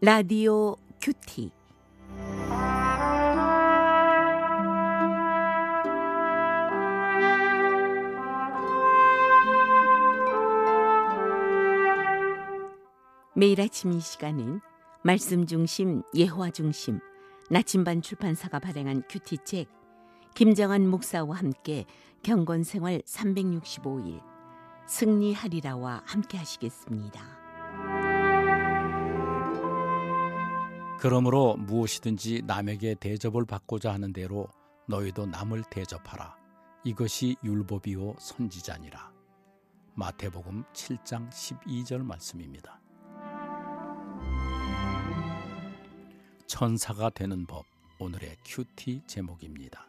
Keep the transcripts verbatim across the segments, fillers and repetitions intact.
라디오 큐티. 매일 아침 이 시간은 말씀 중심, 예화 중심, 나침반 출판사가 발행한 큐티책 김정한 목사와 함께 경건생활 삼백육십오 일 승리하리라와 함께 하시겠습니다. 그러므로 무엇이든지 남에게 대접을 받고자 하는 대로 너희도 남을 대접하라. 이것이 율법이요 선지자니라. 마태복음 칠 장 십이 절 말씀입니다. 천사가 되는 법, 오늘의 큐티 제목입니다.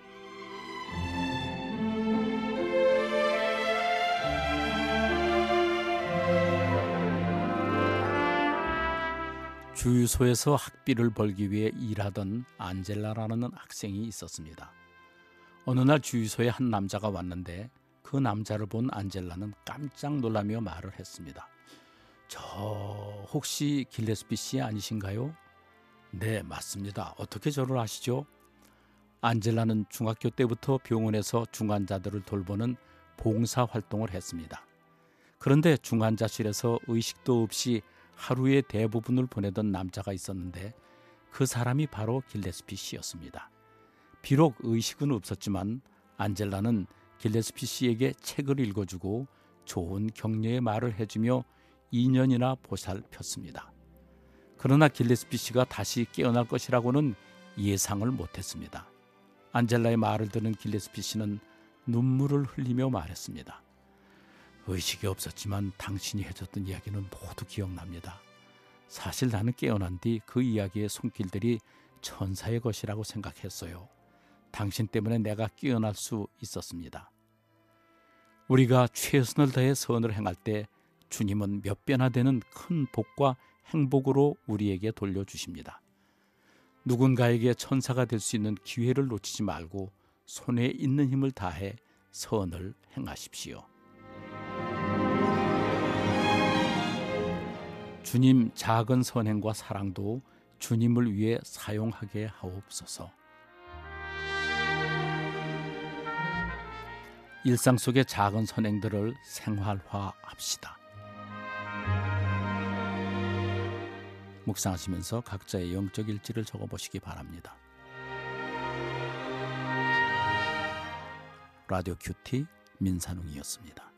주유소에서 학비를 벌기 위해 일하던 안젤라라는 학생이 있었습니다. 어느 날 주유소에 한 남자가 왔는데 그 남자를 본 안젤라는 깜짝 놀라며 말을 했습니다. 저 혹시 길레스피 씨 아니신가요? 네, 맞습니다. 어떻게 저를 아시죠? 안젤라는 중학교 때부터 병원에서 중환자들을 돌보는 봉사 활동을 했습니다. 그런데 중환자실에서 의식도 없이 하루의 대부분을 보내던 남자가 있었는데 그 사람이 바로 길레스피 씨였습니다. 비록 의식은 없었지만 안젤라는 길레스피 씨에게 책을 읽어주고 좋은 격려의 말을 해주며 이 년이나 보살폈습니다. 그러나 길레스피 씨가 다시 깨어날 것이라고는 예상을 못했습니다. 안젤라의 말을 들은 길레스피 씨는 눈물을 흘리며 말했습니다. 의식이 없었지만 당신이 해줬던 이야기는 모두 기억납니다. 사실 나는 깨어난 뒤 그 이야기의 손길들이 천사의 것이라고 생각했어요. 당신 때문에 내가 깨어날 수 있었습니다. 우리가 최선을 다해 선을 행할 때 주님은 몇 배나 되는 큰 복과 행복으로 우리에게 돌려주십니다. 누군가에게 천사가 될 수 있는 기회를 놓치지 말고 손에 있는 힘을 다해 선을 행하십시오. 주님 작은 선행과 사랑도 주님을 위해 사용하게 하옵소서. 일상 속의 작은 선행들을 생활화합시다. 묵상하시면서 각자의 영적 일지를 적어보시기 바랍니다. 라디오 큐티 민산웅이었습니다.